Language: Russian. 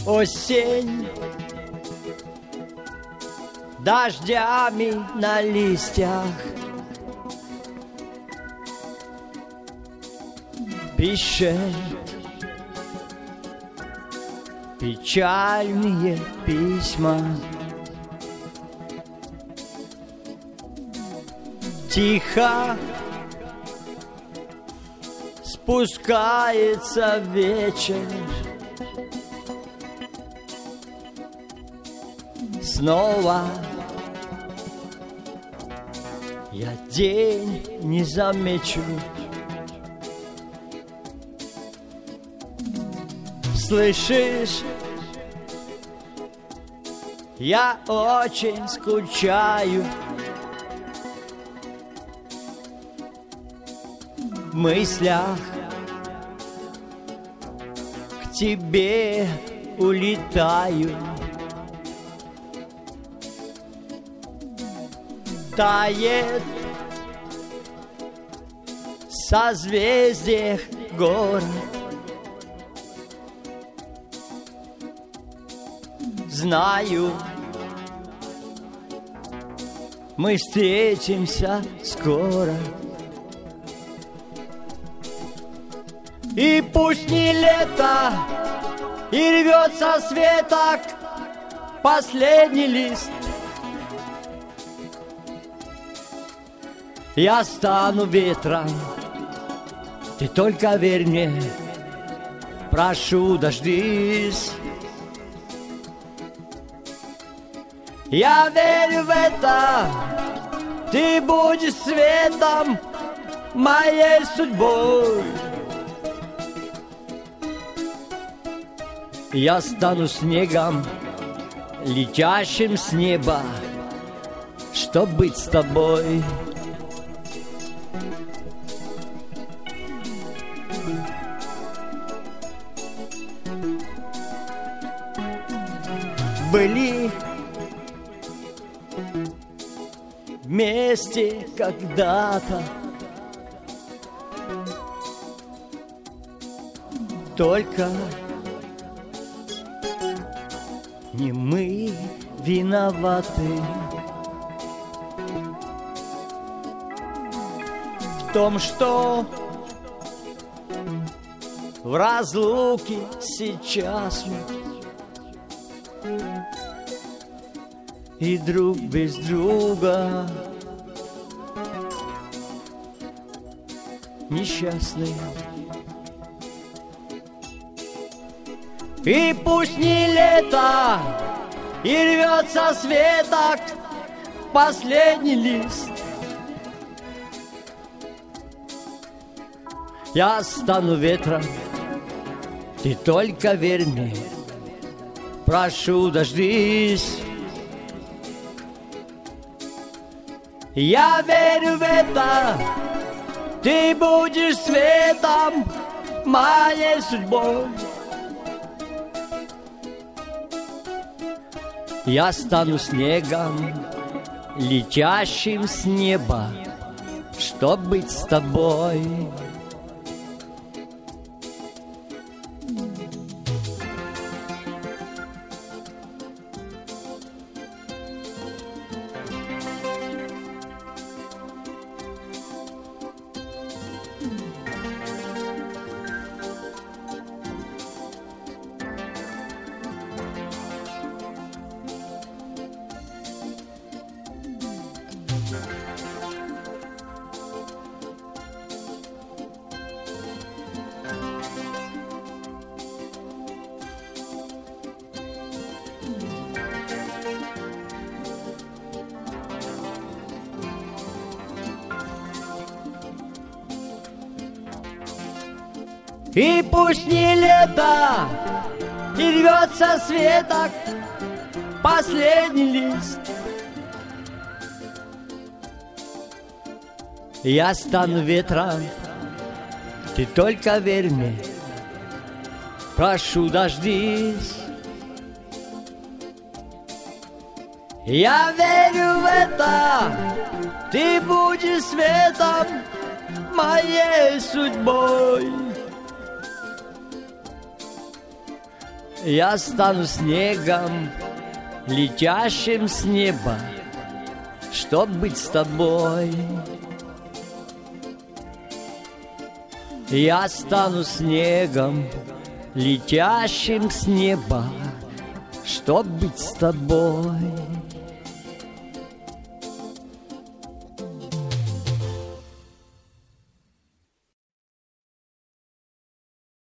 Осень дождями на листьях пишет печальные письма. Тихо спускается вечер, снова я день не замечу. Слышишь, я очень скучаю. В мыслях к тебе улетаю. Тает в созвездиях город. Знаю, мы встретимся скоро. И пусть не лето, и рвет со светок последний лист, я стану ветром, ты только верь мне, прошу, дождись. Я верю в это, ты будешь светом моей судьбой. Я стану снегом, летящим с неба, чтоб быть с тобой. Были вместе когда-то, только не мы виноваты в том, что в разлуке сейчас мы и друг без друга несчастные. И пусть не лето, и рвется с веток последний лист, я стану ветром, ты только верь мне, прошу, дождись. Я верю в это, ты будешь светом моей судьбой. Я стану снегом, летящим с неба, чтоб быть с тобой. И пусть не лето, и рвется с веток последний лист, я стану ветром, ты только верь мне, прошу, дождись. Я верю в это, ты будешь светом моей судьбой. Я стану снегом, летящим с неба, чтоб быть с тобой. Я стану снегом, летящим с неба, чтоб быть с тобой.